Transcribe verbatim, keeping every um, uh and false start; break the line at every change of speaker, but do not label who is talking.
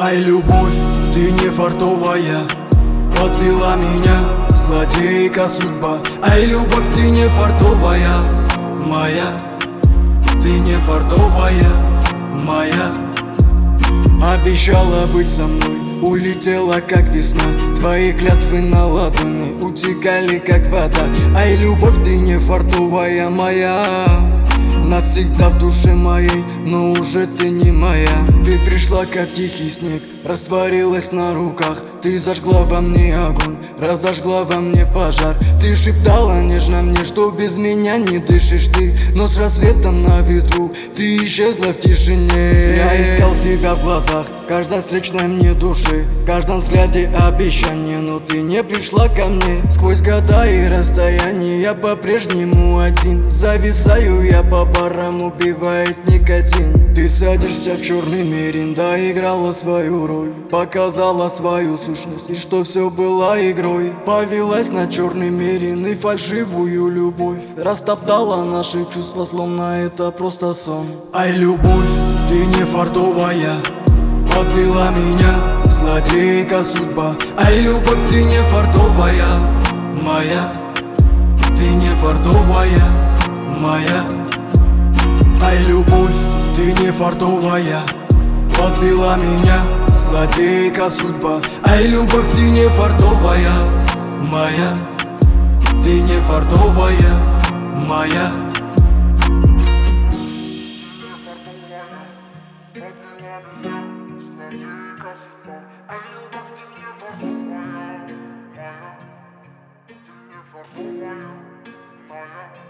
Ай, любовь, ты не фартовая, подвела меня злодейка судьба. Ай, любовь, ты не фартовая моя, ты не фартовая моя. Обещала быть со мной, улетела как весна. Твои клятвы на ладони утекали как вода. Ай, любовь, ты не фартовая моя, навсегда в душе моей, но уже ты не моя. Ты пришла как тихий снег, растворилась на руках. Ты зажгла во мне огонь, разожгла во мне пожар. Ты шептала нежно мне, что без меня не дышишь ты, но с рассветом на ветру ты исчезла в тишине. Я искал тебя в глазах каждой встречной мне души, в каждом взгляде обещание, но ты не пришла ко мне. Сквозь года и расстояние я по-прежнему один, зависаю я по барам, убивает никотин. Ты садишься в черный мерин, доиграла свою роль, показала свою сущность, и что все было игрой. Повелась на черный мерин и фальшивую любовь, растоптала наши чувства, словно это просто сон. Ай, любовь, ты не фартовая, подвела меня злодейка судьба. Ай, любовь, ты не фартовая моя, ты не фартовая моя. Ай, любовь, ты не фартовая, подвела меня злодейка судьба. Ай, любовь, ты не фартовая моя, ты не фартовая моя.
Моя, ты не фартовая моя.